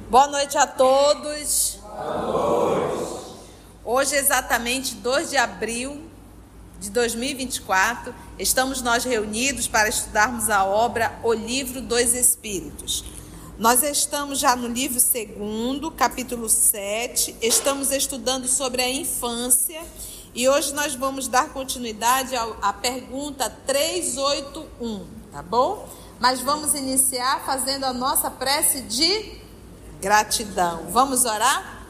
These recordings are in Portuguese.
Boa noite a todos. Boa noite. Hoje, exatamente 2 de abril de 2024, estamos nós reunidos para estudarmos a obra O Livro dos Espíritos. Nós estamos já no livro 2, capítulo 7, estamos estudando sobre a infância e hoje nós vamos dar continuidade à pergunta 381, tá bom? Mas vamos iniciar fazendo a nossa prece de gratidão. Vamos orar?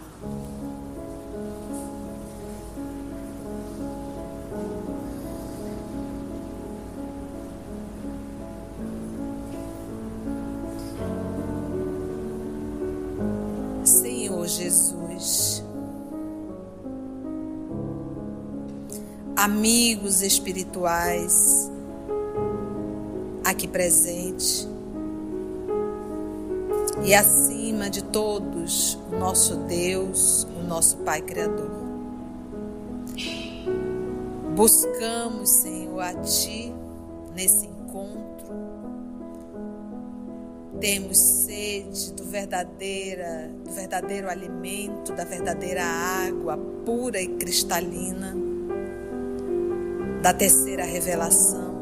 Senhor Jesus, amigos espirituais aqui presentes, e acima de todos, o nosso Deus, o nosso Pai Criador. Buscamos, Senhor, a Ti nesse encontro. Temos sede do verdadeiro alimento, da verdadeira água pura e cristalina, da terceira revelação.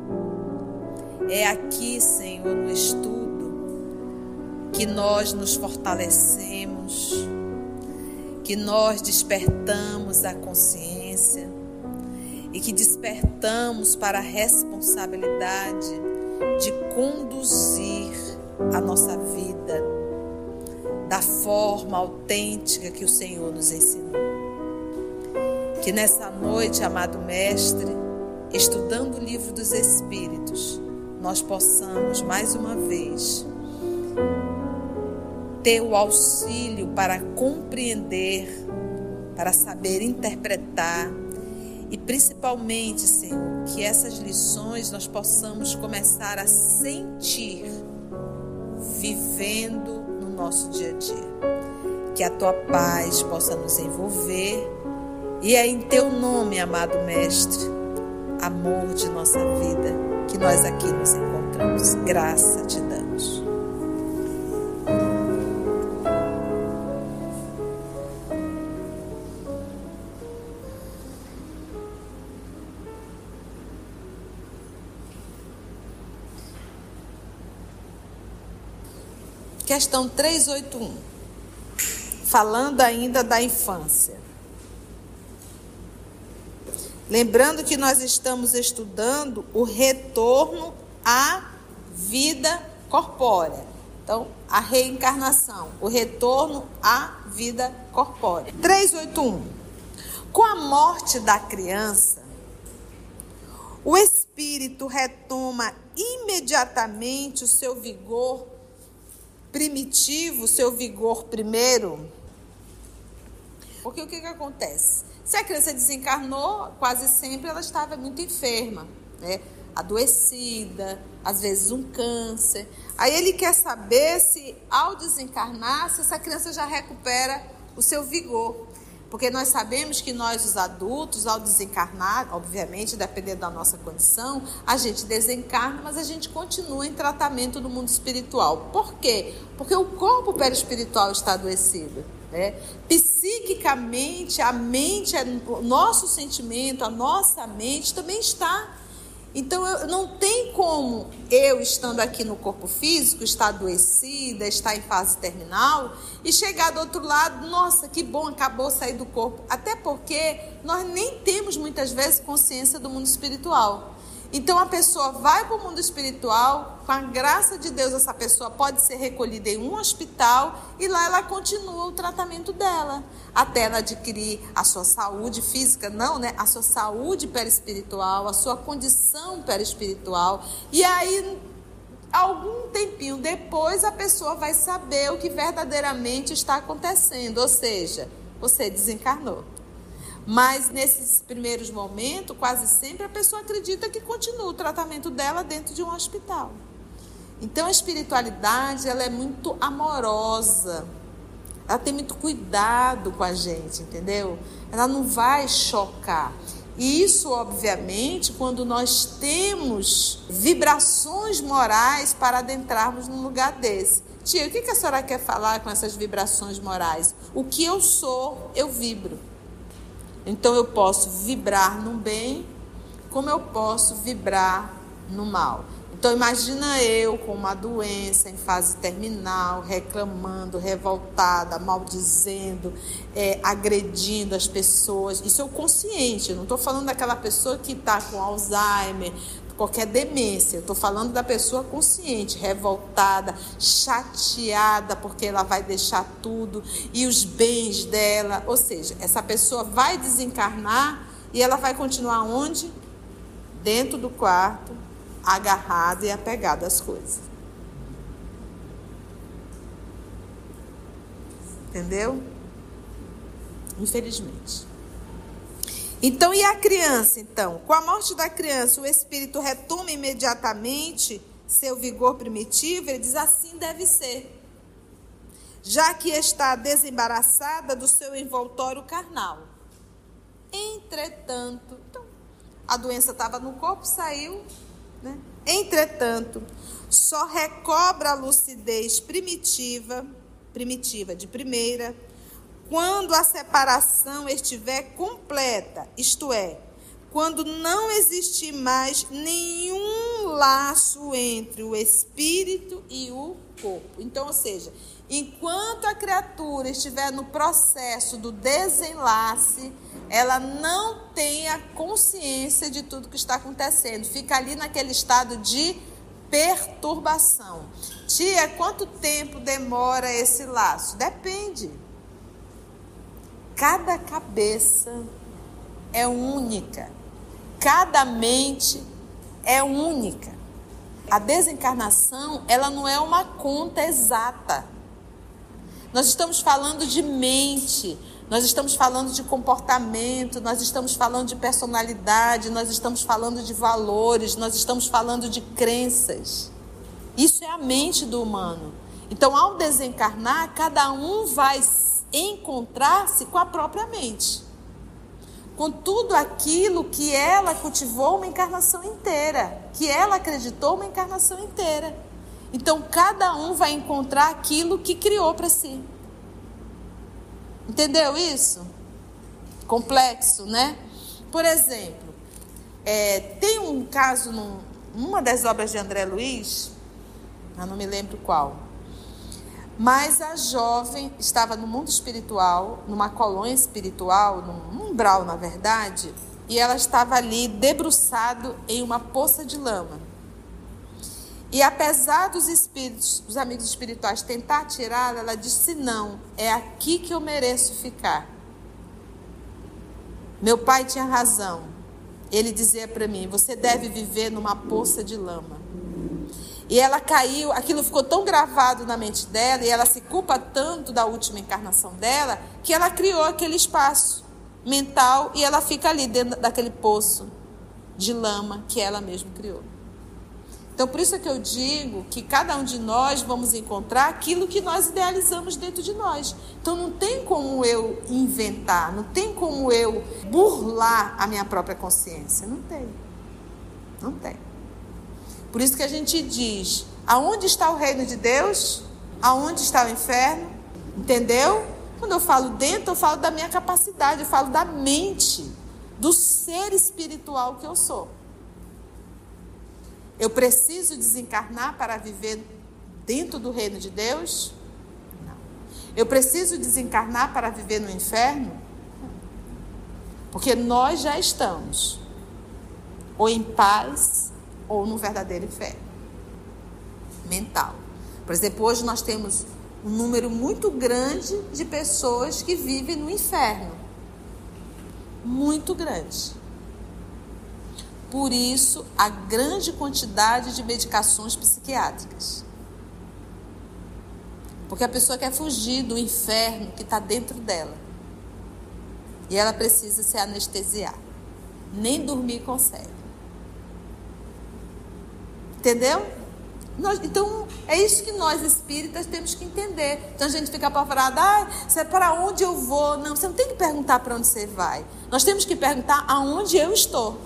É aqui, Senhor, no estudo, que nós nos fortalecemos, que nós despertamos a consciência e que despertamos para a responsabilidade de conduzir a nossa vida da forma autêntica que o Senhor nos ensinou. Que nessa noite, amado Mestre, estudando o Livro dos Espíritos, nós possamos mais uma vez ter o auxílio para compreender, para saber interpretar e principalmente, Senhor, que essas lições nós possamos começar a sentir vivendo no nosso dia a dia. Que a Tua paz possa nos envolver e é em Teu nome, amado Mestre, amor de nossa vida, que nós aqui nos encontramos. Graça te damos. Questão 381, falando ainda da infância. Lembrando que nós estamos estudando o retorno à vida corpórea. Então, a reencarnação, o retorno à vida corpórea. 381. Com a morte da criança, o espírito retoma imediatamente o seu vigor primitivo, seu vigor primeiro. Porque o que acontece? Se a criança desencarnou, quase sempre ela estava muito enferma, né? Adoecida, às vezes um câncer. Aí ele quer saber se ao desencarnar, se essa criança já recupera o seu vigor. Porque nós sabemos que nós, os adultos, ao desencarnar, obviamente, dependendo da nossa condição, a gente desencarna, mas a gente continua em tratamento no mundo espiritual. Por quê? Porque o corpo perispiritual está adoecido, né? Psiquicamente, a mente, o nosso sentimento, a nossa mente também está. Então, não tem como eu, estando aqui no corpo físico, estar adoecida, estar em fase terminal, e chegar do outro lado, nossa, que bom, acabou de sair do corpo. Até porque nós nem temos, muitas vezes, consciência do mundo espiritual. Então, a pessoa vai para o mundo espiritual, com a graça de Deus, essa pessoa pode ser recolhida em um hospital e lá ela continua o tratamento dela, até ela adquirir a sua saúde física, não, né? A sua saúde perispiritual, a sua condição perispiritual. E aí, algum tempinho depois, a pessoa vai saber o que verdadeiramente está acontecendo, ou seja, você desencarnou. Mas nesses primeiros momentos, quase sempre a pessoa acredita que continua o tratamento dela dentro de um hospital. Então a espiritualidade, ela é muito amorosa, ela tem muito cuidado com a gente, entendeu? Ela não vai chocar. E isso, obviamente, quando nós temos vibrações morais para adentrarmos num lugar desse. Tia, o que a senhora quer falar com essas vibrações morais? O que eu sou, eu vibro. Então eu posso vibrar no bem, como eu posso vibrar no mal. Então imagina eu com uma doença em fase terminal, reclamando, revoltada, maldizendo, agredindo as pessoas. Isso é o consciente, eu não estou falando daquela pessoa que está com Alzheimer, qualquer demência. Eu estou falando da pessoa consciente, revoltada, chateada, porque ela vai deixar tudo e os bens dela. Ou seja, essa pessoa vai desencarnar e ela vai continuar onde? Dentro do quarto, agarrada e apegada às coisas. Entendeu? Infelizmente. Então, e a criança, então? Com a morte da criança, o espírito retoma imediatamente seu vigor primitivo? Ele diz, assim deve ser, já que está desembaraçada do seu envoltório carnal. Entretanto, então, a doença estava no corpo, saiu, né? Entretanto, só recobra a lucidez primitiva de primeira, quando a separação estiver completa, isto é, quando não existir mais nenhum laço entre o espírito e o corpo. Então, ou seja, enquanto a criatura estiver no processo do desenlace, ela não tem a consciência de tudo que está acontecendo. Fica ali naquele estado de perturbação. Tia, quanto tempo demora esse laço? Depende. Cada cabeça é única. Cada mente é única. A desencarnação, ela não é uma conta exata. Nós estamos falando de mente, nós estamos falando de comportamento, nós estamos falando de personalidade, nós estamos falando de valores, nós estamos falando de crenças. Isso é a mente do humano. Então, ao desencarnar, cada um vai encontrar-se com a própria mente, com tudo aquilo que ela cultivou uma encarnação inteira, que ela acreditou uma encarnação inteira. Então, cada um vai encontrar aquilo que criou para si. Entendeu isso? Complexo, né? Por exemplo, tem um caso numa das obras de André Luiz, eu não me lembro qual, mas a jovem estava no mundo espiritual, numa colônia espiritual, num umbral, na verdade, e ela estava ali debruçado em uma poça de lama. E apesar dos espíritos, dos amigos espirituais tentar tirá-la, ela disse, não, é aqui que eu mereço ficar. Meu pai tinha razão. Ele dizia para mim, você deve viver numa poça de lama. E ela caiu, aquilo ficou tão gravado na mente dela, e ela se culpa tanto da última encarnação dela, que ela criou aquele espaço mental, e ela fica ali dentro daquele poço de lama que ela mesma criou. Então, por isso é que eu digo que cada um de nós vamos encontrar aquilo que nós idealizamos dentro de nós. Então, não tem como eu inventar, não tem como eu burlar a minha própria consciência. Não tem. Não tem. Por isso que a gente diz, aonde está o reino de Deus? Aonde está o inferno? Entendeu? Quando eu falo dentro, eu falo da minha capacidade, eu falo da mente, do ser espiritual que eu sou. Eu preciso desencarnar para viver dentro do reino de Deus? Não. Eu preciso desencarnar para viver no inferno? Não. Porque nós já estamos ou em paz ou no verdadeiro inferno mental. Por exemplo, hoje nós temos um número muito grande de pessoas que vivem no inferno. Muito grande. Por isso, a grande quantidade de medicações psiquiátricas. Porque a pessoa quer fugir do inferno que está dentro dela. E ela precisa se anestesiar. Nem dormir consegue. Entendeu? Então, é isso que nós espíritas temos que entender. Então a gente fica apavorado, para onde eu vou? Não, você não tem que perguntar para onde você vai. Nós temos que perguntar aonde eu estou.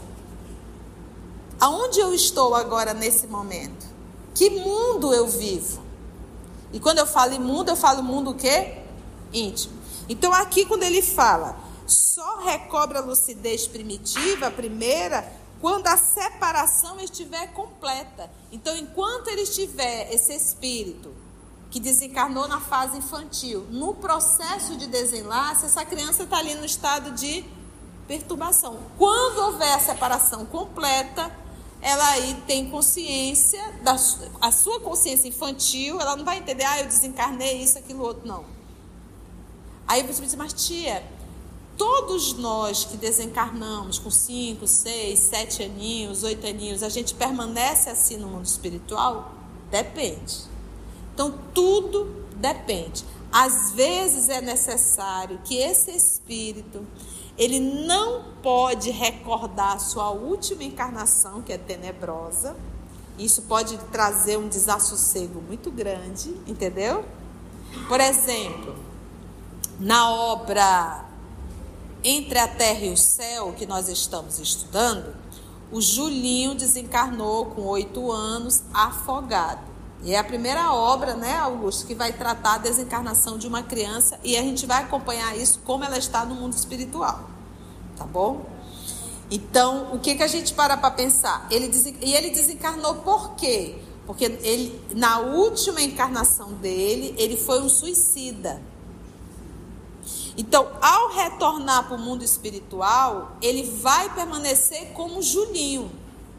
Aonde eu estou agora nesse momento? Que mundo eu vivo? E quando eu falo imundo, eu falo mundo o quê? Íntimo. Então aqui quando ele fala, só recobra a lucidez primitiva, a primeira, quando a separação estiver completa. Então enquanto ele estiver, esse espírito que desencarnou na fase infantil, no processo de desenlace, essa criança está ali no estado de perturbação. Quando houver a separação completa, ela aí tem consciência, a sua consciência infantil, ela não vai entender, eu desencarnei isso, aquilo, outro, não. Aí você diz, mas tia, todos nós que desencarnamos com 5, 6, 7 aninhos, 8 aninhos, a gente permanece assim no mundo espiritual? Depende. Então, tudo depende. Às vezes é necessário que esse espírito, ele não pode recordar a sua última encarnação, que é tenebrosa. Isso pode trazer um desassossego muito grande, entendeu? Por exemplo, na obra Entre a Terra e o Céu, que nós estamos estudando, o Julinho desencarnou com 8 anos, afogado. E é a primeira obra, né, Augusto, que vai tratar a desencarnação de uma criança, e a gente vai acompanhar isso, como ela está no mundo espiritual, tá bom? Então, o que a gente para pensar? Ele desencarnou por quê? Porque ele, na última encarnação dele, ele foi um suicida. Então, ao retornar para o mundo espiritual, ele vai permanecer como Julinho.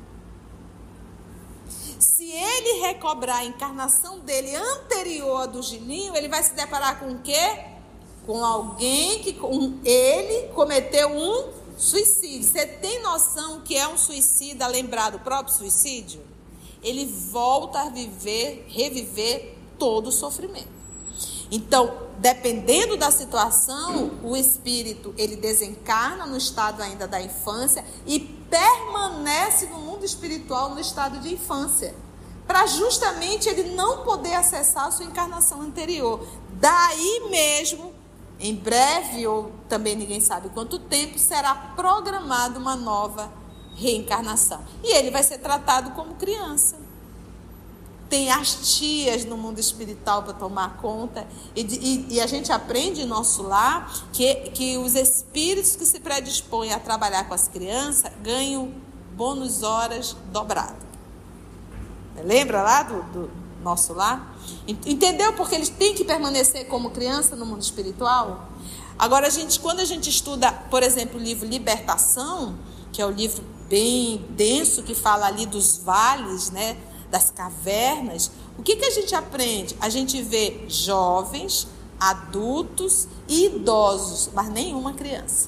Se ele recobrar a encarnação dele anterior à do Julinho, ele vai se deparar com o quê? Com alguém que ele cometeu um suicídio. Você tem noção que é um suicida, lembrar do próprio suicídio? Ele volta a reviver todo o sofrimento. Então, dependendo da situação, o espírito, ele desencarna no estado ainda da infância e permanece no mundo espiritual no estado de infância, para justamente ele não poder acessar a sua encarnação anterior. Daí mesmo, em breve, ou também ninguém sabe quanto tempo, será programada uma nova reencarnação. E ele vai ser tratado como criança. Tem as tias no mundo espiritual para tomar conta. E a gente aprende em nosso lar que os espíritos que se predispõem a trabalhar com as crianças ganham bônus horas dobrado. Lembra lá do nosso lar? Entendeu? Porque eles têm que permanecer como criança no mundo espiritual. Agora, quando a gente estuda, por exemplo, o livro Libertação, que é um livro bem denso, que fala ali dos vales, né, das cavernas, o que a gente aprende? A gente vê jovens, adultos e idosos, mas nenhuma criança.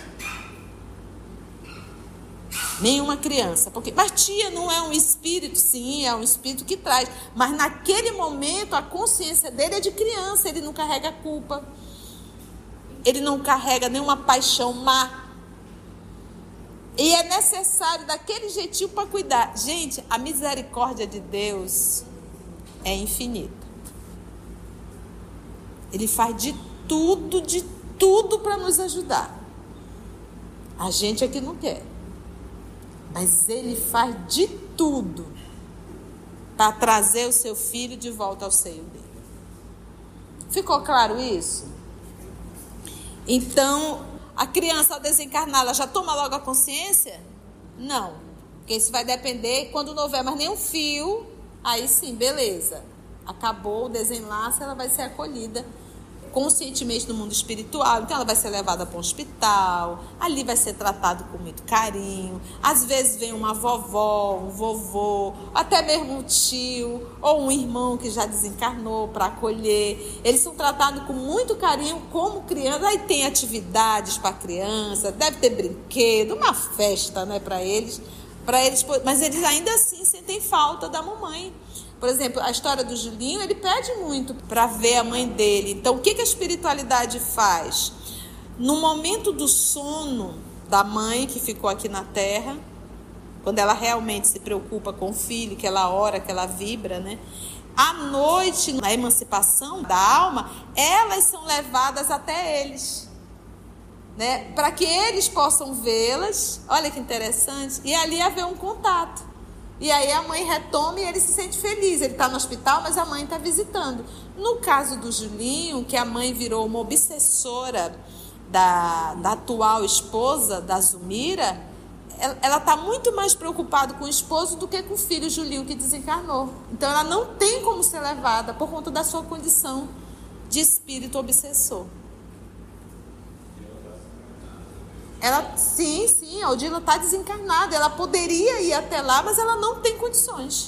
Nenhuma criança. Mas tia, não é um espírito? Sim, é um espírito que traz. Mas naquele momento a consciência dele é de criança. Ele não carrega culpa. Ele não carrega nenhuma paixão má. E é necessário daquele jeitinho para cuidar. Gente, a misericórdia de Deus é infinita. Ele faz de tudo para nos ajudar. A gente é que não quer. Mas ele faz de tudo para trazer o seu filho de volta ao seio dele. Ficou claro isso? Então, a criança ao desencarnar, ela já toma logo a consciência? Não. Porque isso vai depender, quando não houver mais nenhum fio, aí sim, beleza. Acabou o desenlace, ela vai ser acolhida conscientemente no mundo espiritual. Então ela vai ser levada para um hospital, ali vai ser tratado com muito carinho. Às vezes vem uma vovó, um vovô, até mesmo um tio ou um irmão que já desencarnou para acolher. Eles são tratados com muito carinho como criança. Aí tem atividades para criança, deve ter brinquedo, uma festa, né, para eles, mas eles ainda assim sentem falta da mamãe. Por exemplo, a história do Julinho, ele pede muito para ver a mãe dele. Então, o que a espiritualidade faz? No momento do sono da mãe que ficou aqui na Terra, quando ela realmente se preocupa com o filho, que ela ora, que ela vibra, né? À noite, na emancipação da alma, elas são levadas até eles, né? Para que eles possam vê-las. Olha que interessante. E ali haver um contato. E aí a mãe retoma e ele se sente feliz. Ele está no hospital, mas a mãe está visitando. No caso do Julinho, que a mãe virou uma obsessora da atual esposa, da Zumira, ela está muito mais preocupada com o esposo do que com o filho Julinho que desencarnou. Então ela não tem como ser levada por conta da sua condição de espírito obsessor. Sim, a Odila está desencarnada. Ela poderia ir até lá, mas ela não tem condições.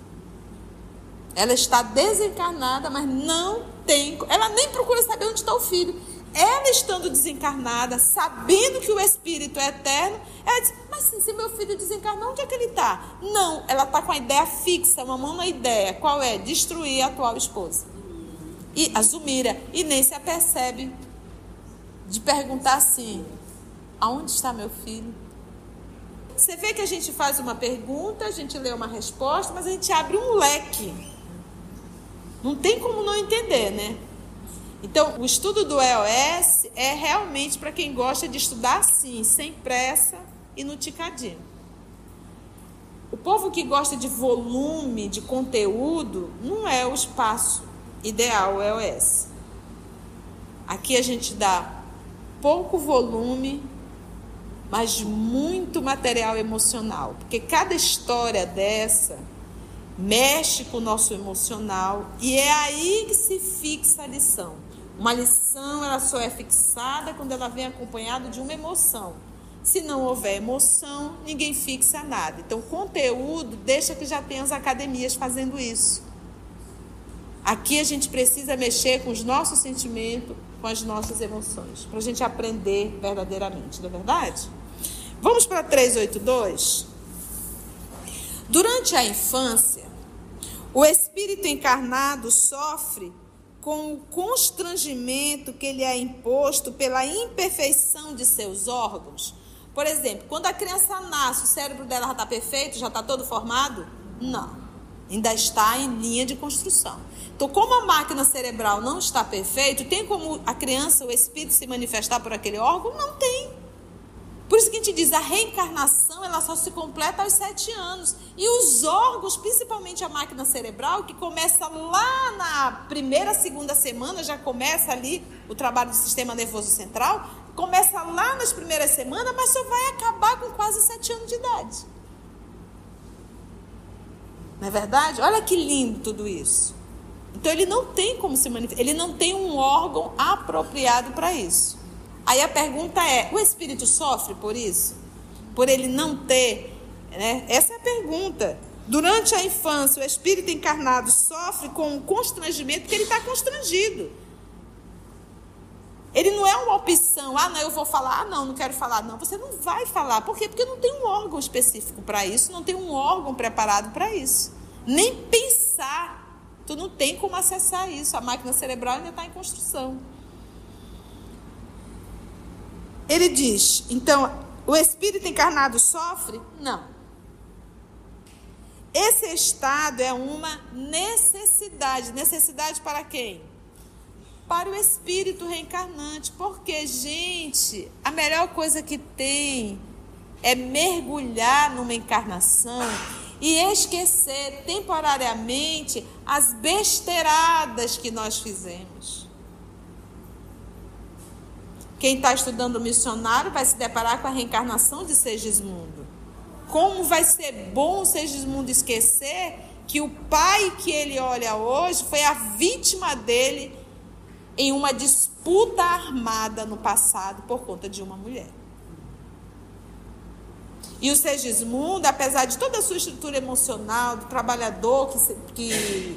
Ela está desencarnada, mas não tem. Ela nem procura saber onde está o filho. Ela estando desencarnada, sabendo que o espírito é eterno, ela diz, mas sim, se meu filho desencarnou, onde é que ele está? Não, ela está com a ideia fixa, uma ideia. Qual é? Destruir a atual esposa. E a Zumira. E nem se apercebe de perguntar assim, aonde está meu filho? Você vê que a gente faz uma pergunta, a gente lê uma resposta, mas a gente abre um leque. Não tem como não entender, né? Então, o estudo do EOS é realmente para quem gosta de estudar assim, sem pressa e no ticadinho. O povo que gosta de volume, de conteúdo, não é o espaço ideal, o EOS. Aqui a gente dá pouco volume, mas muito material emocional. Porque cada história dessa mexe com o nosso emocional e é aí que se fixa a lição. Uma lição, ela só é fixada quando ela vem acompanhada de uma emoção. Se não houver emoção, ninguém fixa nada. Então, conteúdo, deixa que já tem as academias fazendo isso. Aqui a gente precisa mexer com os nossos sentimentos, com as nossas emoções, para a gente aprender verdadeiramente, não é verdade? Vamos para 382? Durante a infância, o espírito encarnado sofre com o constrangimento que lhe é imposto pela imperfeição de seus órgãos. Por exemplo, quando a criança nasce, o cérebro dela já está perfeito, já está todo formado? Não, ainda está em linha de construção. Então, como a máquina cerebral não está perfeita, tem como a criança, o espírito, se manifestar por aquele órgão? Não tem. Por isso que a gente diz, a reencarnação, ela só se completa aos 7 anos. E os órgãos, principalmente a máquina cerebral, que começa lá na primeira, segunda semana, já começa ali o trabalho do sistema nervoso central, começa lá nas primeiras semanas, mas só vai acabar com quase 7 anos de idade. Não é verdade? Olha que lindo tudo isso. Então ele não tem como se manifestar, ele não tem um órgão apropriado para isso. Aí a pergunta é, o espírito sofre por isso? Por ele não ter, né? Essa é a pergunta. Durante a infância, o espírito encarnado sofre com um constrangimento, porque ele está constrangido. Ele não é uma opção, não, eu vou falar, não quero falar, não. Você não vai falar, por quê? Porque não tem um órgão específico para isso, não tem um órgão preparado para isso. Nem pensar, tu não tem como acessar isso, a máquina cerebral ainda está em construção. Ele diz, então, o espírito encarnado sofre? Não. Esse estado é uma necessidade. Necessidade para quem? Para o espírito reencarnante. Porque, gente, a melhor coisa que tem é mergulhar numa encarnação e esquecer temporariamente as besteiradas que nós fizemos. Quem está estudando o missionário vai se deparar com a reencarnação de Segismundo. Como vai ser bom Segismundo esquecer que o pai que ele olha hoje foi a vítima dele em uma disputa armada no passado por conta de uma mulher. E o Segismundo, apesar de toda a sua estrutura emocional, do trabalhador que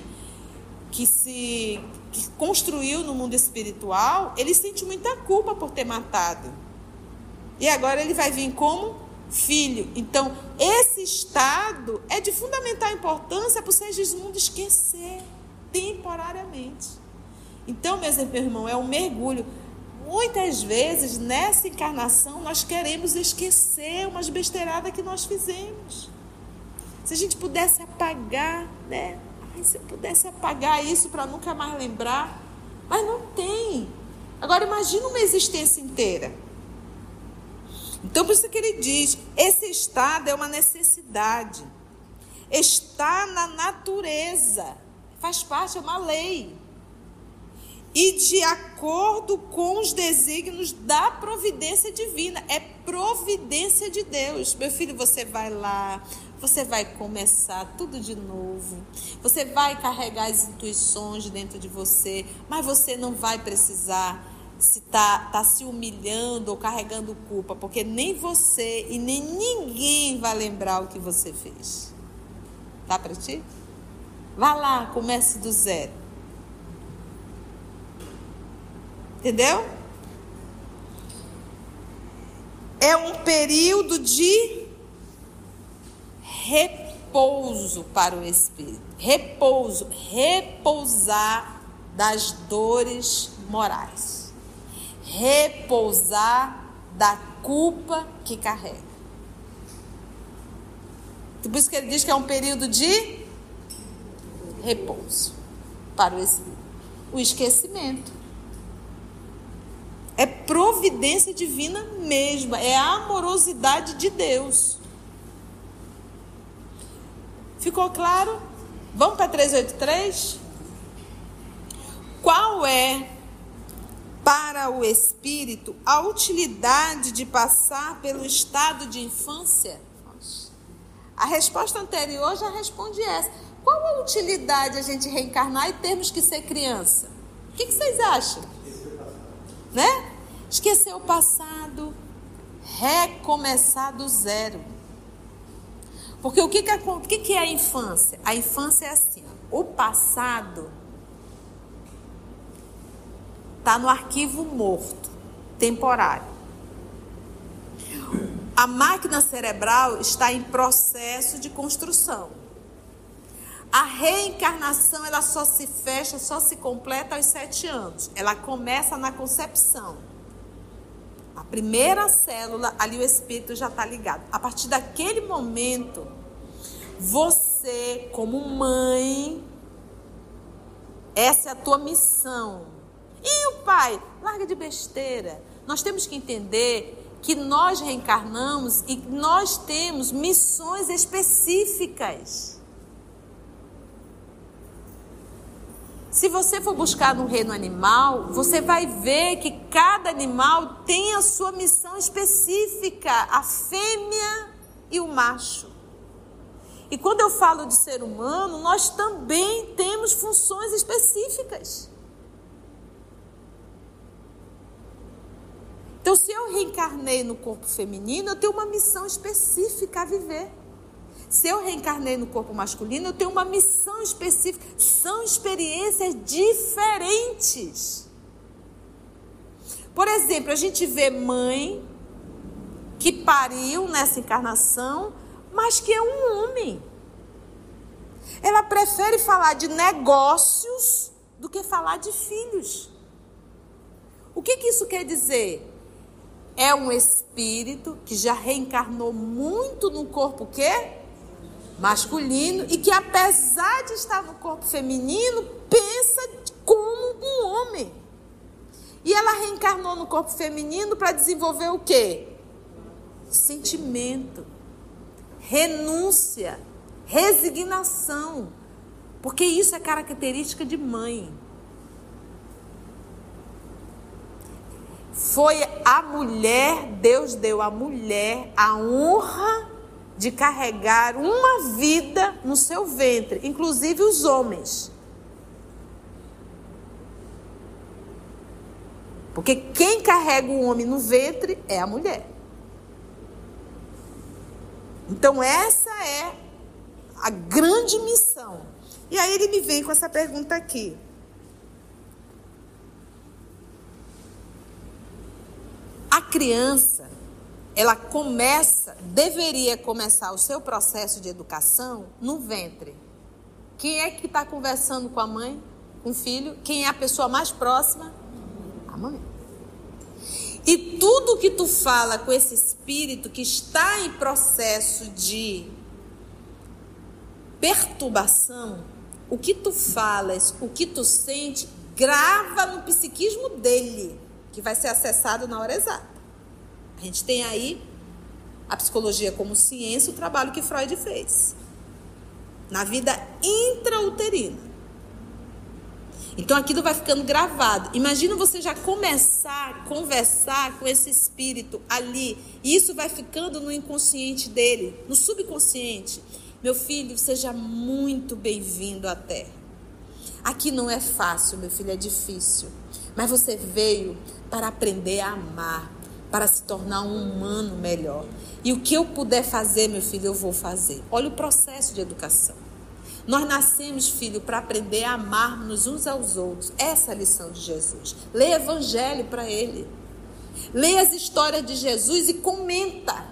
construiu no mundo espiritual, ele sente muita culpa por ter matado. E agora ele vai vir como filho. Então, esse estado é de fundamental importância para o Segismundo esquecer temporariamente. Então, meus irmãos, é um mergulho. Muitas vezes, nessa encarnação, nós queremos esquecer umas besteiradas que nós fizemos. Se a gente pudesse apagar, né? Se eu pudesse apagar isso para nunca mais lembrar, mas não tem. Agora imagina uma existência inteira. Então por isso que ele diz, esse estado é uma necessidade. está na natureza, faz parte, é uma lei. E de acordo com os desígnios da providência divina. É providência de Deus. Meu filho, você vai lá, você vai começar tudo de novo. Você vai carregar as intuições dentro de você, mas você não vai precisar se tá se humilhando ou carregando culpa, porque nem você e nem ninguém vai lembrar o que você fez. Tá para ti? Vá lá, comece do zero. Entendeu? É um período de repouso para o espírito. Repouso, repousar das dores morais. Repousar da culpa que carrega. Por isso que ele diz que é um período de repouso para o espírito. O esquecimento. É providência divina mesmo, é a amorosidade de Deus. Ficou claro? Vamos para 383? Qual é, para o espírito, a utilidade de passar pelo estado de infância? A resposta anterior já responde essa. Qual a utilidade a gente reencarnar e termos que ser criança? O que vocês acham? Né? Esquecer o passado, recomeçar do zero. Porque o que é a infância? A infância é assim, ó, o passado está no arquivo morto, temporário. A máquina cerebral está em processo de construção. A reencarnação, ela só se fecha, só se completa aos 7 anos. Ela começa na concepção. A primeira célula, ali o espírito já está ligado. A partir daquele momento, você, como mãe, essa é a tua missão. E o pai? Larga de besteira. Nós temos que entender que nós reencarnamos e nós temos missões específicas. Se você for buscar no reino animal, você vai ver que cada animal tem a sua missão específica, a fêmea e o macho. E quando eu falo de ser humano, nós também temos funções específicas. Então, se eu reencarnei no corpo feminino, eu tenho uma missão específica a viver. Se eu reencarnei no corpo masculino, eu tenho uma missão específica. São experiências diferentes. Por exemplo, a gente vê mãe que pariu nessa encarnação, mas que é um homem. Ela prefere falar de negócios do que falar de filhos. O que isso quer dizer? É um espírito que já reencarnou muito no corpo quê? Masculino, e que apesar de estar no corpo feminino, pensa como um homem. E ela reencarnou no corpo feminino para desenvolver o quê? Sentimento, renúncia, resignação, porque isso é característica de mãe. Foi a mulher, Deus deu à mulher a honra de carregar uma vida no seu ventre, inclusive os homens. Porque quem carrega o homem no ventre é a mulher. Então essa é a grande missão. E aí ele me vem com essa pergunta aqui. A criança, ela deveria começar o seu processo de educação no ventre. Quem é que está conversando com a mãe, com o filho? Quem é a pessoa mais próxima? A mãe. E tudo que tu fala com esse espírito que está em processo de perturbação, o que tu falas, o que tu sente, grava no psiquismo dele, que vai ser acessado na hora exata. A gente tem aí a psicologia como ciência, o trabalho que Freud fez. na vida intrauterina. Então aquilo vai ficando gravado. Imagina você já começar a conversar com esse espírito ali. E isso vai ficando no inconsciente dele, no subconsciente. Meu filho, seja muito bem-vindo à Terra. Aqui não é fácil, meu filho, é difícil. Mas você veio para aprender a amar, para se tornar um humano melhor. E o que eu puder fazer, meu filho, eu vou fazer. Olha o processo de educação. Nós nascemos, filho, para aprender a amarmos uns aos outros. Essa é a lição de Jesus. Leia Evangelho para ele. Leia as histórias de Jesus e comenta.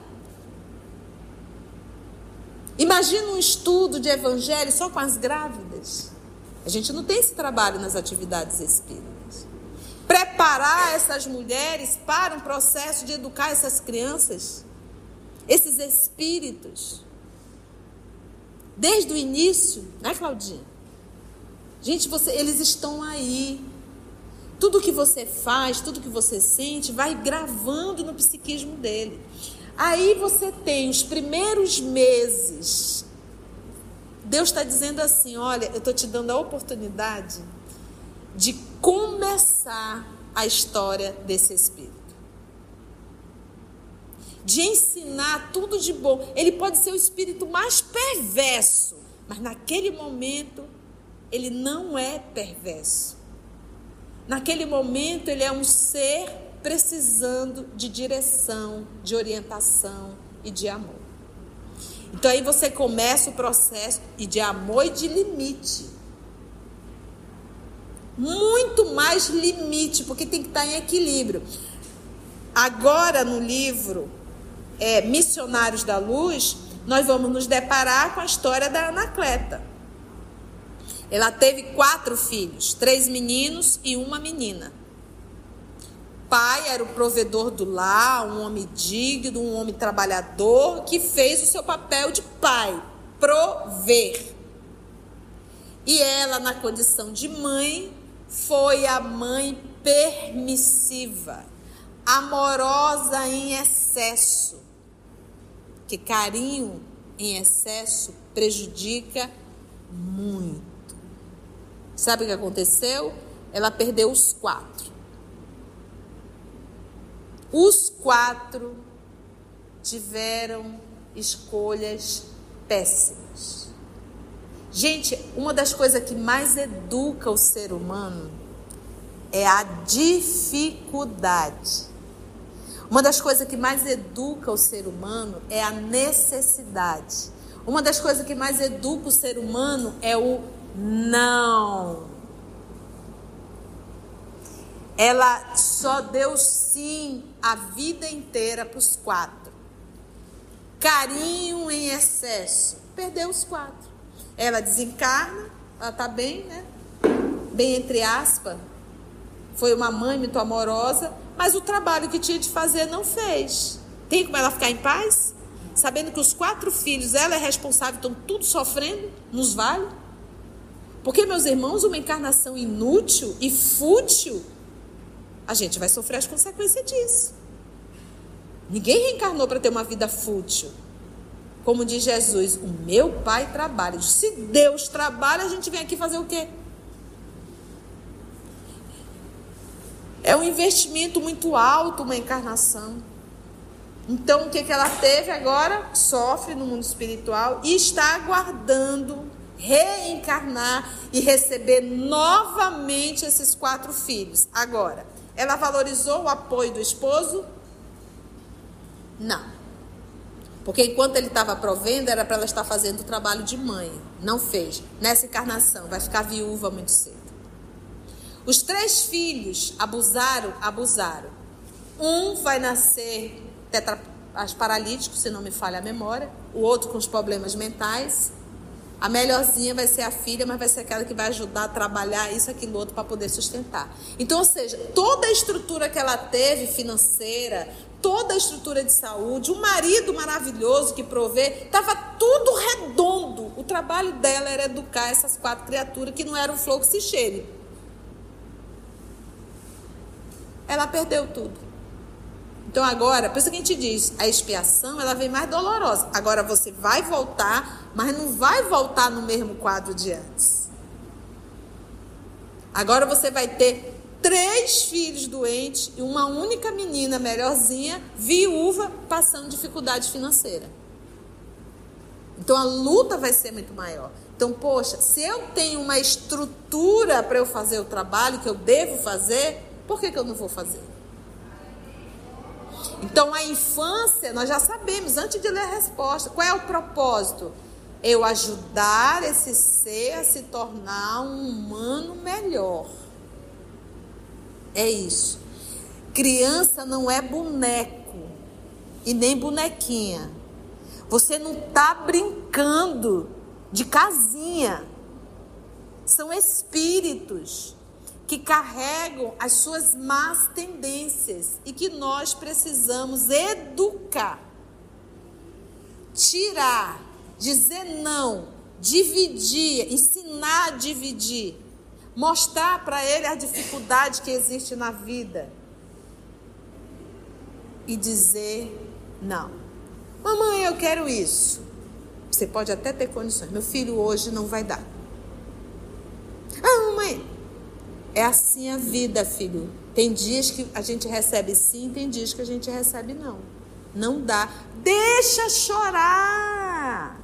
Imagina um estudo de Evangelho só com as grávidas. A gente não tem esse trabalho nas atividades espíritas. Preparar essas mulheres para um processo de educar essas crianças, esses espíritos. Desde o início, né, Claudinha? Gente, eles estão aí. Tudo que você faz, tudo que você sente, vai gravando no psiquismo dele. Aí você tem os primeiros meses. Deus está dizendo assim, olha, eu estou te dando a oportunidade de começar a história desse espírito. De ensinar tudo de bom. Ele pode ser o espírito mais perverso, mas naquele momento ele não é perverso. Naquele momento ele é um ser precisando de direção, de orientação e de amor. Então aí você começa o processo e de amor e de limite. Muito mais limite, porque tem que estar em equilíbrio. Agora no livro Missionários da Luz, nós vamos nos deparar com a história da Anacleta. Ela teve 4 filhos, 3 meninos e 1 menina. O pai era o provedor do lar, um homem digno, um homem trabalhador, que fez o seu papel de pai, prover. E ela, na condição de mãe, foi a mãe permissiva, amorosa em excesso. Que carinho em excesso prejudica muito. Sabe o que aconteceu? Ela perdeu os 4. Os 4 tiveram escolhas péssimas. Gente, uma das coisas que mais educa o ser humano é a dificuldade. Uma das coisas que mais educa o ser humano é a necessidade. Uma das coisas que mais educa o ser humano é o não. Ela só deu sim a vida inteira para os 4. Carinho em excesso. Perdeu os 4. Ela desencarna, ela está bem, né? Bem entre aspas. Foi uma mãe muito amorosa, mas o trabalho que tinha de fazer não fez. Tem como ela ficar em paz? Sabendo que os 4 filhos, ela é responsável, estão tudo sofrendo, nos vale? Porque, meus irmãos, uma encarnação inútil e fútil, a gente vai sofrer as consequências disso. Ninguém reencarnou para ter uma vida fútil. Como diz Jesus, o meu Pai trabalha. Se Deus trabalha, a gente vem aqui fazer o quê? É um investimento muito alto uma encarnação. Então, o que ela teve agora? Sofre no mundo espiritual e está aguardando reencarnar e receber novamente esses 4 filhos. Agora, ela valorizou o apoio do esposo? Não. Porque enquanto ele estava provendo, era para ela estar fazendo o trabalho de mãe. Não fez. Nessa encarnação, vai ficar viúva muito cedo. Os 3 filhos abusaram. Um vai nascer paralítico, se não me falha a memória. O outro com os problemas mentais. A melhorzinha vai ser a filha, mas vai ser aquela que vai ajudar a trabalhar isso, aquilo, outro, para poder sustentar. Então, ou seja, toda a estrutura que ela teve financeira, toda a estrutura de saúde, um marido maravilhoso que provê, estava tudo redondo. O trabalho dela era educar essas 4 criaturas que não eram flor que se cheire. Ela perdeu tudo. Então agora, por isso que a gente diz, a expiação, ela vem mais dolorosa. Agora você vai voltar, mas não vai voltar no mesmo quadro de antes. Agora você vai ter 3 filhos doentes e uma única menina melhorzinha, viúva, passando dificuldade financeira. Então a luta vai ser muito maior. Então, poxa, se eu tenho uma estrutura para eu fazer o trabalho que eu devo fazer, por que eu não vou fazer? Então a infância, nós já sabemos, antes de ler a resposta, qual é o propósito? Eu ajudar esse ser a se tornar um humano melhor. É isso. Criança não é boneco e nem bonequinha. Você não está brincando de casinha. São espíritos que carregam as suas más tendências e que nós precisamos educar, tirar, dizer não, dividir, ensinar a dividir, mostrar para ele a dificuldade que existe na vida e dizer não. Mamãe, eu quero isso. Você pode até ter condições. Meu filho hoje não vai dar. Ah, mamãe, é assim a vida, filho. Tem dias que a gente recebe sim, tem dias que a gente recebe não. Não dá. Deixa chorar.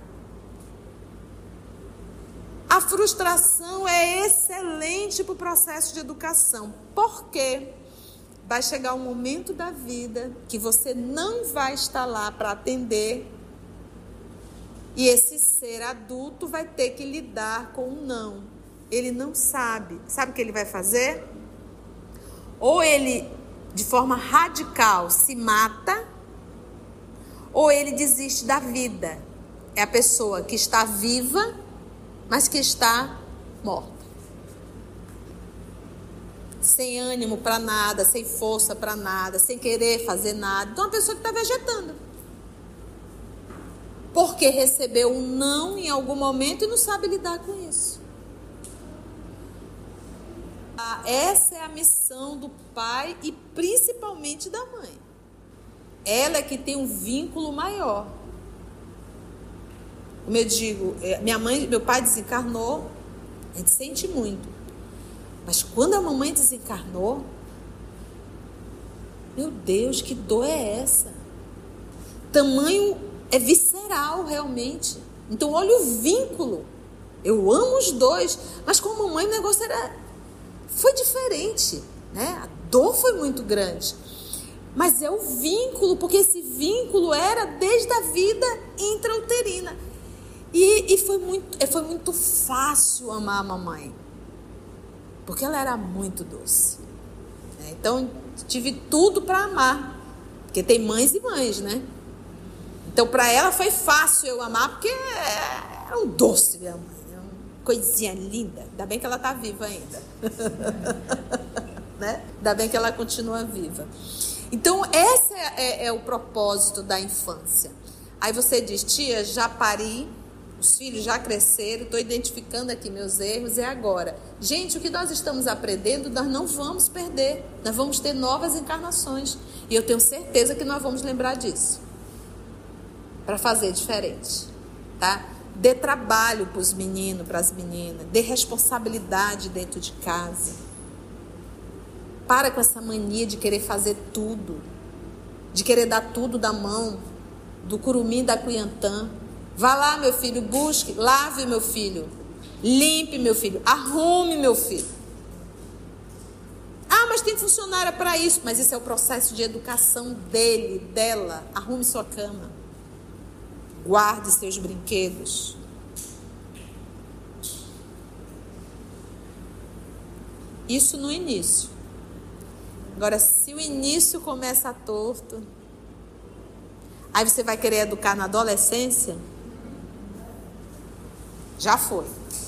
A frustração é excelente para o processo de educação. Por quê? Vai chegar um momento da vida que você não vai estar lá para atender. E esse ser adulto vai ter que lidar com o não. Ele não sabe. Sabe o que ele vai fazer? Ou ele, de forma radical, se mata, ou ele desiste da vida. É a pessoa que está viva, mas que está morta. Sem ânimo para nada, sem força para nada, sem querer fazer nada. Então, é uma pessoa que está vegetando. Porque recebeu um não em algum momento e não sabe lidar com isso. Essa é a missão do pai e principalmente da mãe. Ela é que tem um vínculo maior. Como eu digo, meu pai desencarnou, a gente sente muito. Mas quando a mamãe desencarnou, meu Deus, que dor é essa? Tamanho é visceral realmente. Então olha o vínculo. Eu amo os dois, mas com a mamãe o negócio foi diferente, né? A dor foi muito grande. Mas é o vínculo, porque esse vínculo era desde a vida intrauterina. E foi muito fácil amar a mamãe. Porque ela era muito doce. Né? Então, tive tudo para amar. Porque tem mães e mães, né? Então, para ela foi fácil eu amar, porque é um doce, minha mãe. É uma coisinha linda. Ainda bem que ela está viva ainda. Né? Ainda bem que ela continua viva. Então, esse é o propósito da infância. Aí você diz, tia, já pari, os filhos já cresceram, estou identificando aqui meus erros, é agora. Gente, o que nós estamos aprendendo, nós não vamos perder. Nós vamos ter novas encarnações. E eu tenho certeza que nós vamos lembrar disso. Para fazer diferente. Tá? Dê trabalho para os meninos, para as meninas. Dê responsabilidade dentro de casa. Para com essa mania de querer fazer tudo. De querer dar tudo da mão. Do curumim da Cuiantã. Vá lá, meu filho, busque, lave, meu filho, limpe, meu filho, arrume, meu filho. Ah, mas tem funcionária para isso. Mas isso é o processo de educação dele, dela. Arrume sua cama. Guarde seus brinquedos. Isso no início. Agora, se o início começa torto, aí você vai querer educar na adolescência? Já foi.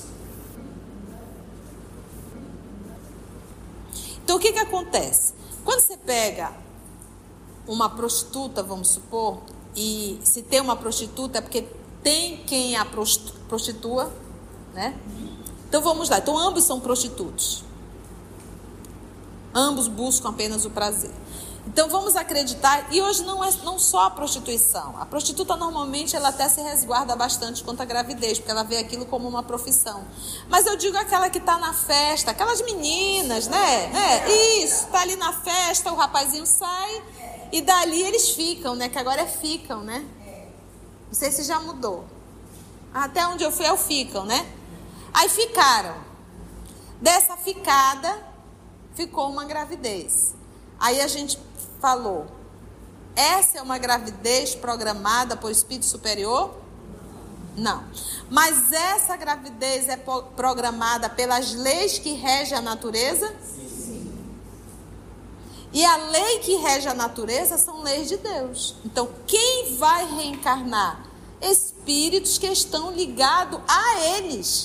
Então, o que acontece? Quando você pega uma prostituta, vamos supor, e se tem uma prostituta é porque tem quem a prostitua, né? Então, vamos lá. Então, ambos são prostitutos. Ambos buscam apenas o prazer. Então vamos acreditar, e hoje não só a prostituição. A prostituta normalmente ela até se resguarda bastante contra a gravidez, porque ela vê aquilo como uma profissão. Mas eu digo aquela que está na festa, aquelas meninas, né? Isso, está ali na festa, o rapazinho sai e dali eles ficam, né? Que agora ficam, né? Não sei se já mudou. Até onde eu fui é o ficam, né? Aí ficaram. Dessa ficada ficou uma gravidez. Aí a gente falou, essa é uma gravidez programada por espírito superior? Não. Mas essa gravidez é programada pelas leis que regem a natureza? Sim. E a lei que rege a natureza são leis de Deus. Então, quem vai reencarnar? Espíritos que estão ligados a eles.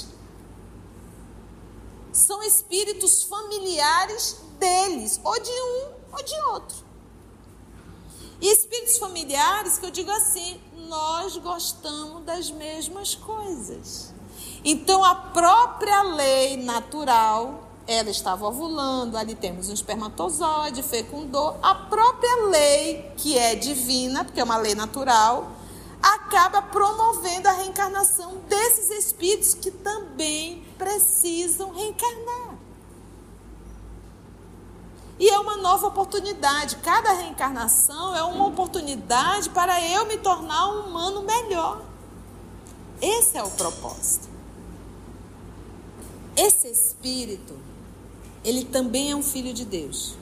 São espíritos familiares deles, ou de um ou de outro. E espíritos familiares, que eu digo assim, nós gostamos das mesmas coisas. Então a própria lei natural, ela estava ovulando, ali temos um espermatozoide, fecundou. A própria lei, que é divina, porque é uma lei natural, acaba promovendo a reencarnação desses espíritos que também precisam reencarnar. E é uma nova oportunidade. Cada reencarnação é uma oportunidade para eu me tornar um humano melhor. Esse é o propósito. Esse espírito, ele também é um filho de Deus.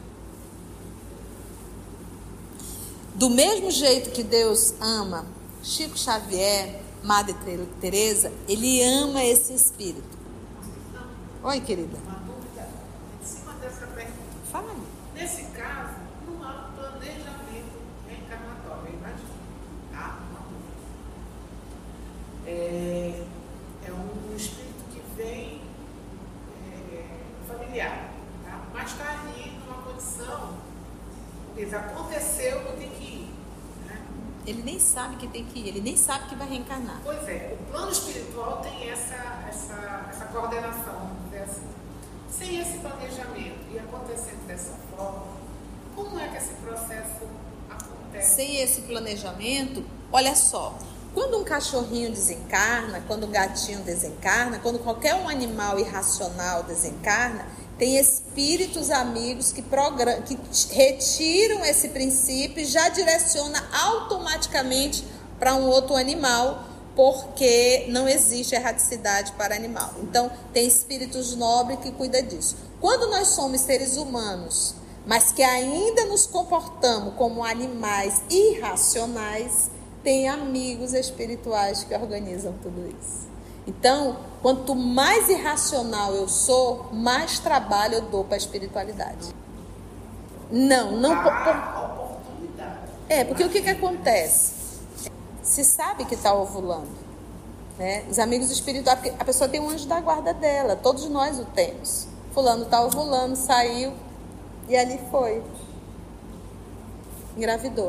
Do mesmo jeito que Deus ama Chico Xavier, Madre Teresa, ele ama esse espírito. Oi, querida. Uma dúvida em cima dessa pergunta. Fala. Nesse caso, não há planejamento reencarnatório, imagina. Tá? É um espírito que vem familiar, tá? Mas está ali numa condição, porque aconteceu que tem que ir. Né? Ele nem sabe que tem que ir, ele nem sabe que vai reencarnar. Pois é, o plano espiritual tem essa coordenação, sem esse planejamento e acontecendo dessa forma, como é que esse processo acontece? Sem esse planejamento, olha só, quando um cachorrinho desencarna, quando um gatinho desencarna, quando qualquer um animal irracional desencarna, tem espíritos amigos que retiram esse princípio e já direciona automaticamente para um outro animal, porque não existe erraticidade para animal. Então, tem espíritos nobres que cuidam disso. Quando nós somos seres humanos, mas que ainda nos comportamos como animais irracionais, tem amigos espirituais que organizam tudo isso. Então, quanto mais irracional eu sou, mais trabalho eu dou para a espiritualidade. Porque o que acontece? Se sabe que está ovulando, né? Os amigos espirituais, porque a pessoa tem um anjo da guarda dela, todos nós o temos. Fulano está ovulando, saiu e ali foi, engravidou.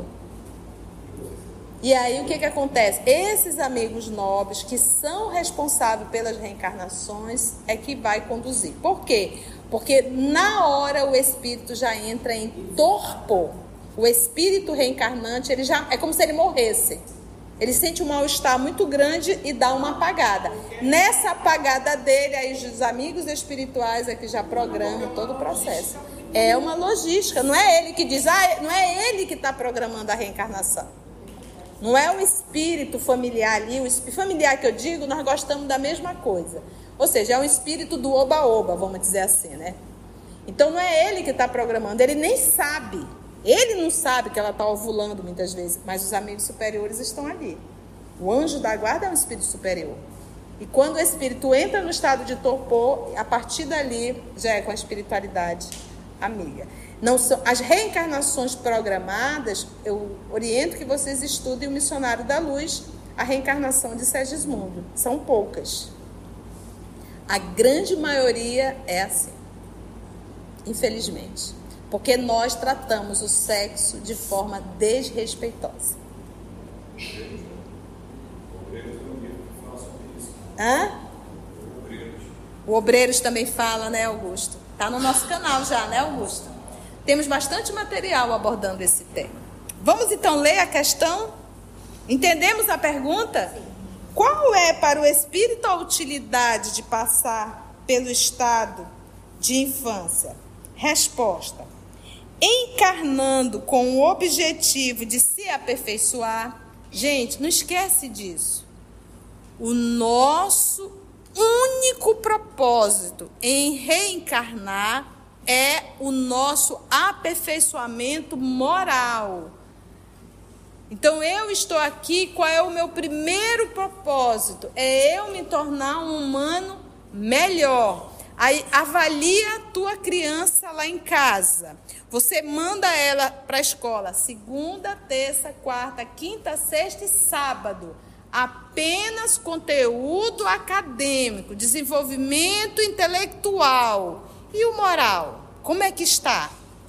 E aí o que acontece? Esses amigos nobres que são responsáveis pelas reencarnações é que vai conduzir. Por quê? Porque na hora o espírito já entra em torpor. O espírito reencarnante, ele já é como se ele morresse. Ele sente um mal-estar muito grande e dá uma apagada. Nessa apagada dele, aí os amigos espirituais é que já programam todo o processo. É uma logística, não é ele que diz, não é ele que está programando a reencarnação. Não é o espírito familiar ali, o espírito familiar que eu digo, nós gostamos da mesma coisa. Ou seja, é um espírito do oba-oba, vamos dizer assim, né? Então não é ele que está programando, ele nem sabe. Ele não sabe que ela está ovulando muitas vezes, mas os amigos superiores estão ali. O anjo da guarda é um espírito superior. E quando o espírito entra no estado de torpor, a partir dali já é com a espiritualidade amiga. Não são, as reencarnações programadas, eu oriento que vocês estudem o Missionário da Luz, a reencarnação de Segismundo. São poucas. A grande maioria é assim, infelizmente. Porque nós tratamos o sexo de forma desrespeitosa. O Obreiros também fala, né, Augusto? Está no nosso canal já, né, Augusto? Temos bastante material abordando esse tema. Vamos então ler a questão? Entendemos a pergunta? Sim. Qual é para o espírito a utilidade de passar pelo estado de infância? Resposta: encarnando com o objetivo de se aperfeiçoar. Gente, não esquece disso. O nosso único propósito em reencarnar é o nosso aperfeiçoamento moral. Então, eu estou aqui, qual é o meu primeiro propósito? É eu me tornar um humano melhor. Aí, avalia a tua criança lá em casa. Você manda ela para a escola segunda, terça, quarta, quinta, sexta e sábado. Apenas conteúdo acadêmico, desenvolvimento intelectual. E o moral? Como é que está?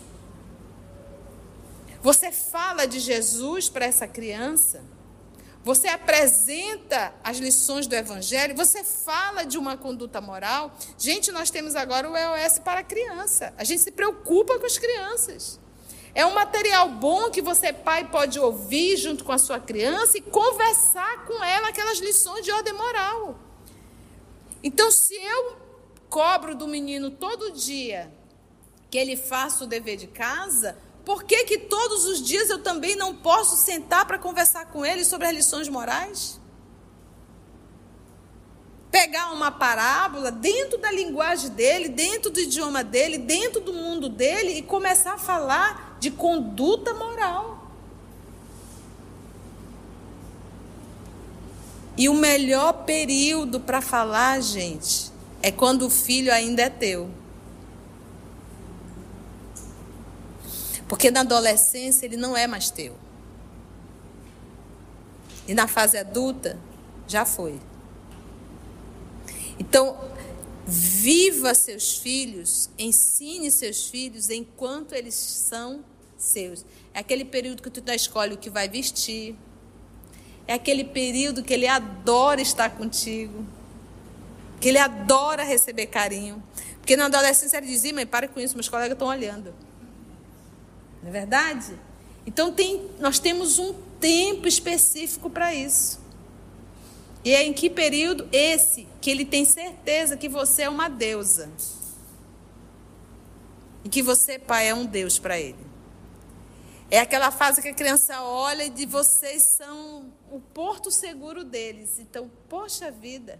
Você fala de Jesus para essa criança? Você apresenta as lições do Evangelho? Você fala de uma conduta moral? Gente, nós temos agora o EOS para a criança. A gente se preocupa com as crianças. É um material bom que você, pai, pode ouvir junto com a sua criança e conversar com ela aquelas lições de ordem moral. Então, se eu cobro do menino todo dia que ele faça o dever de casa, por que todos os dias eu também não posso sentar para conversar com ele sobre as lições morais? Pegar uma parábola dentro da linguagem dele, dentro do idioma dele, dentro do mundo dele e começar a falar de conduta moral. E o melhor período para falar, gente, é quando o filho ainda é teu. Porque na adolescência ele não é mais teu. E na fase adulta, já foi. Então, viva seus filhos, ensine seus filhos enquanto eles são seus. É aquele período que tu escolhe o que vai vestir. É aquele período que ele adora estar contigo. Que ele adora receber carinho. Porque na adolescência ele dizia: mãe, para com isso, meus colegas estão olhando. Não é verdade? Então nós temos um tempo específico para isso. E é em que período? Esse, que ele tem certeza que você é uma deusa. E que você, pai, é um Deus para ele. É aquela fase que a criança olha e diz: vocês são o porto seguro deles. Então, poxa vida.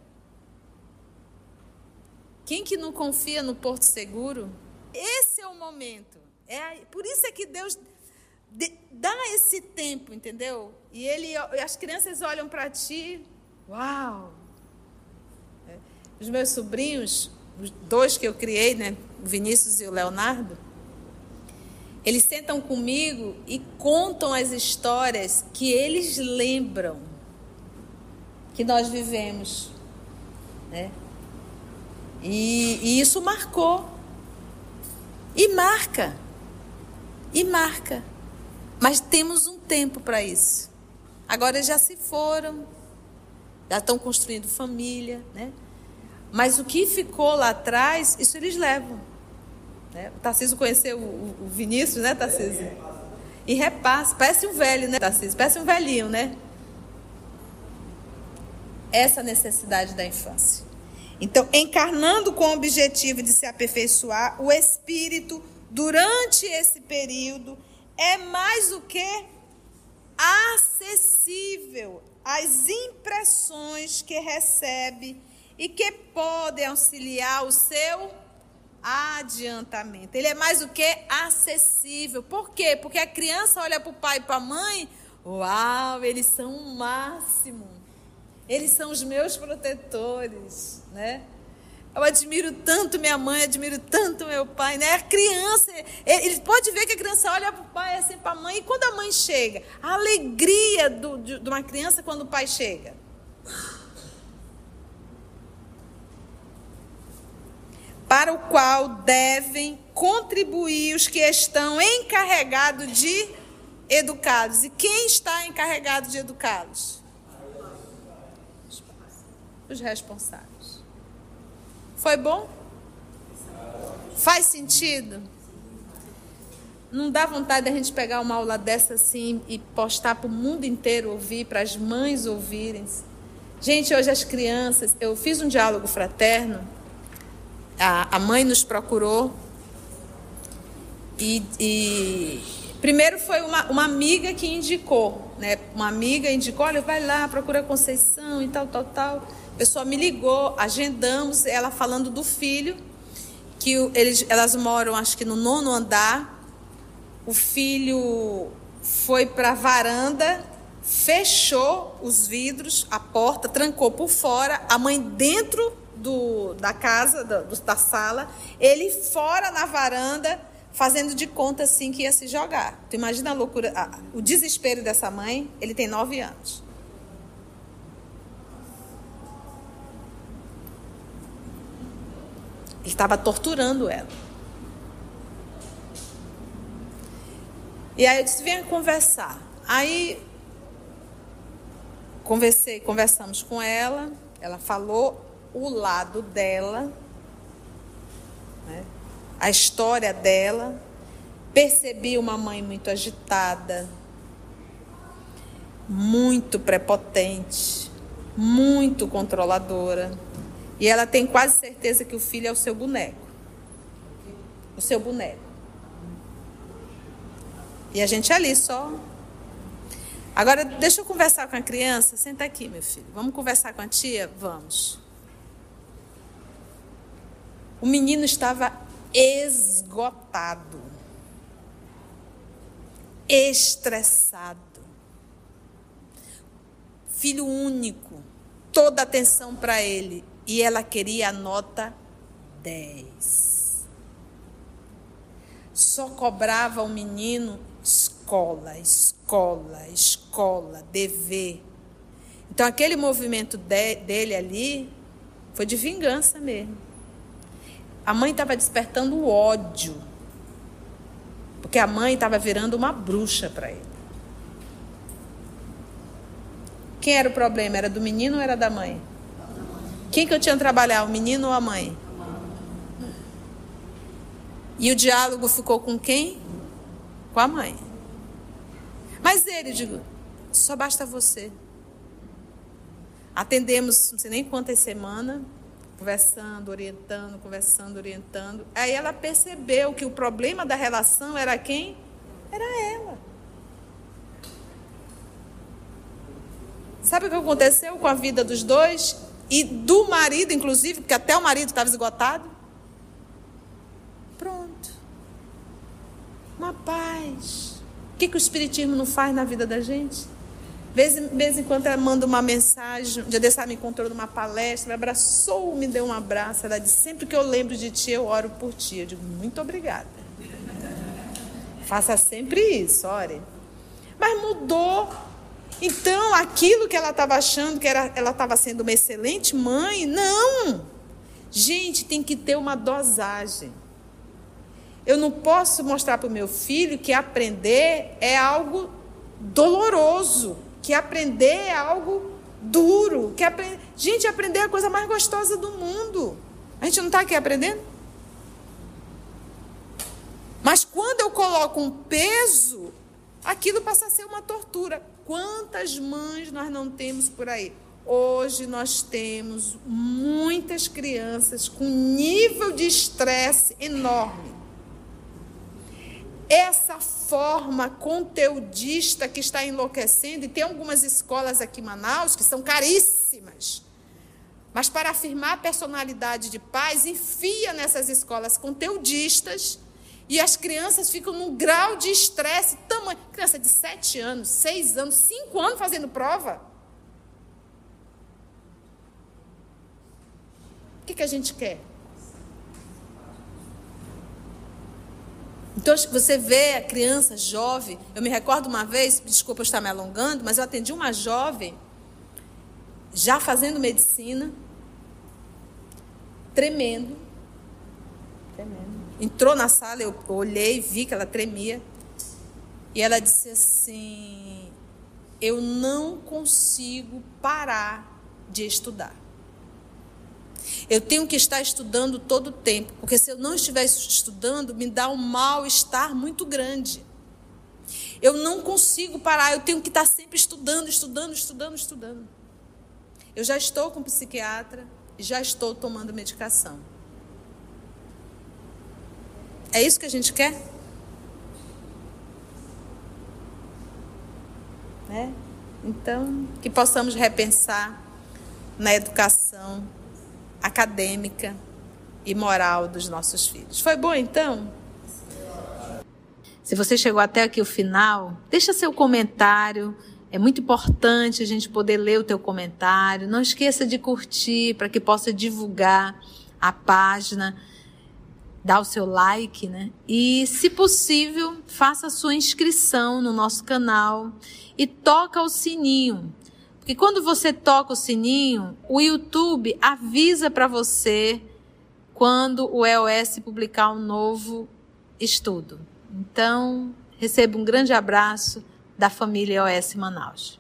Quem que não confia no porto seguro? Esse é o momento. Por isso é que Deus dá esse tempo, entendeu? E as crianças olham para ti, uau! Os meus sobrinhos, os dois que eu criei, né, o Vinícius e o Leonardo, eles sentam comigo e contam as histórias que eles lembram que nós vivemos, né? E isso marcou. E marca. Mas temos um tempo para isso. Agora já se foram, já estão construindo família, né? Mas o que ficou lá atrás, isso eles levam, né? O Tarcísio conheceu o Vinícius, né, Tarcísio? E repassa. Parece um velho, né, Tarcísio? Parece um velhinho, né? Essa necessidade da infância. Então, encarnando com o objetivo de se aperfeiçoar, o espírito, durante esse período, é mais do que acessível às impressões que recebe e que podem auxiliar o seu adiantamento. Ele é mais do que acessível. Por quê? Porque a criança olha para o pai e para a mãe, uau, eles são o máximo. Eles são os meus protetores, né? Eu admiro tanto minha mãe, admiro tanto meu pai, né? A criança, ele pode ver que a criança olha para o pai, assim, para a mãe, e quando a mãe chega, a alegria de uma criança quando o pai chega. Para o qual devem contribuir os que estão encarregados de educá-los. E quem está encarregado de educá-los? Os responsáveis. Foi bom? Faz sentido? Não dá vontade da gente pegar uma aula dessa assim e postar para o mundo inteiro ouvir, para as mães ouvirem. Gente, hoje as crianças... Eu fiz um diálogo fraterno, a mãe nos procurou e primeiro foi uma amiga que indicou, né? Uma amiga indicou, olha, vai lá, procura a Conceição e tal. A pessoa me ligou, agendamos, ela falando do filho, que elas moram, acho que no 9º andar. O filho foi para a varanda, fechou os vidros, a porta, trancou por fora, a mãe dentro da casa, da sala, ele fora na varanda, fazendo de conta assim que ia se jogar. Tu imagina a loucura, o desespero dessa mãe. Ele tem 9 anos. Ele estava torturando ela. E aí eu disse, venha conversar. Aí conversamos com ela, ela falou o lado dela, né? A história dela. Percebi uma mãe muito agitada, muito prepotente, muito controladora. E ela tem quase certeza que o filho é o seu boneco. O seu boneco. E a gente ali só. Agora, deixa eu conversar com a criança. Senta aqui, meu filho. Vamos conversar com a tia? Vamos. O menino estava esgotado. Estressado. Filho único. Toda atenção para ele. E ela queria a nota 10. Só cobrava o menino escola, dever. Então, aquele movimento dele ali foi de vingança mesmo. A mãe estava despertando o ódio, porque a mãe estava virando uma bruxa para ele. Quem era o problema? Era do menino ou era da mãe? Quem que eu tinha que trabalhar, o menino ou a mãe? E o diálogo ficou com quem? Com a mãe. Mas ele, digo, só basta você. Atendemos, não sei nem quantas semanas, conversando, orientando. Aí ela percebeu que o problema da relação era quem? Era ela. Sabe o que aconteceu com a vida dos dois? E do marido, inclusive, porque até o marido estava esgotado. Pronto. Uma paz. O que o Espiritismo não faz na vida da gente? De vez em quando ela manda uma mensagem. Um dia desse ela me encontrou numa palestra, me abraçou, me deu um abraço. Ela disse, sempre que eu lembro de ti, eu oro por ti. Eu digo, muito obrigada. Faça sempre isso, ore. Mas mudou. Então, aquilo que ela estava achando, que ela estava sendo uma excelente mãe, não. Gente, tem que ter uma dosagem. Eu não posso mostrar para o meu filho que aprender é algo doloroso, que aprender é algo duro. Gente, aprender é a coisa mais gostosa do mundo. A gente não está aqui aprendendo? Mas quando eu coloco um peso, aquilo passa a ser uma tortura. Quantas mães nós não temos por aí? Hoje nós temos muitas crianças com nível de estresse enorme. Essa forma conteudista que está enlouquecendo, e tem algumas escolas aqui em Manaus que são caríssimas, mas para afirmar a personalidade de pais, enfia nessas escolas conteudistas e as crianças ficam num grau de estresse tamanho. Criança de 7 anos, 6 anos, 5 anos fazendo prova. O que a gente quer? Então, você vê a criança jovem. Eu me recordo uma vez, desculpa eu estar me alongando, mas eu atendi uma jovem, já fazendo medicina, tremendo. Entrou na sala, eu olhei, vi que ela tremia. E ela disse assim, eu não consigo parar de estudar. Eu tenho que estar estudando todo o tempo, porque se eu não estiver estudando, me dá um mal-estar muito grande. Eu não consigo parar, eu tenho que estar sempre estudando. Eu já estou com psiquiatra e já estou tomando medicação. É isso que a gente quer? Então, que possamos repensar na educação acadêmica e moral dos nossos filhos. Foi bom, então? Se você chegou até aqui o final, deixa seu comentário. É muito importante a gente poder ler o teu comentário. Não esqueça de curtir para que possa divulgar a página. Dá o seu like, né? E, se possível, faça a sua inscrição no nosso canal e toca o sininho. Porque quando você toca o sininho, o YouTube avisa para você quando o EOS publicar um novo estudo. Então, receba um grande abraço da família EOS Manaus.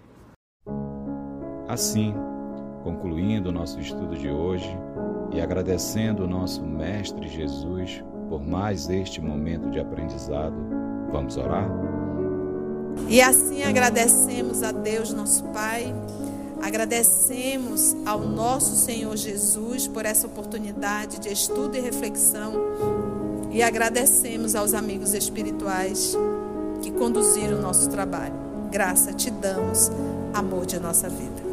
Assim, concluindo o nosso estudo de hoje e agradecendo o nosso Mestre Jesus por mais este momento de aprendizado, vamos orar? E assim agradecemos a Deus, nosso Pai, agradecemos ao nosso Senhor Jesus por essa oportunidade de estudo e reflexão e agradecemos aos amigos espirituais que conduziram o nosso trabalho. Graça te damos, amor de nossa vida.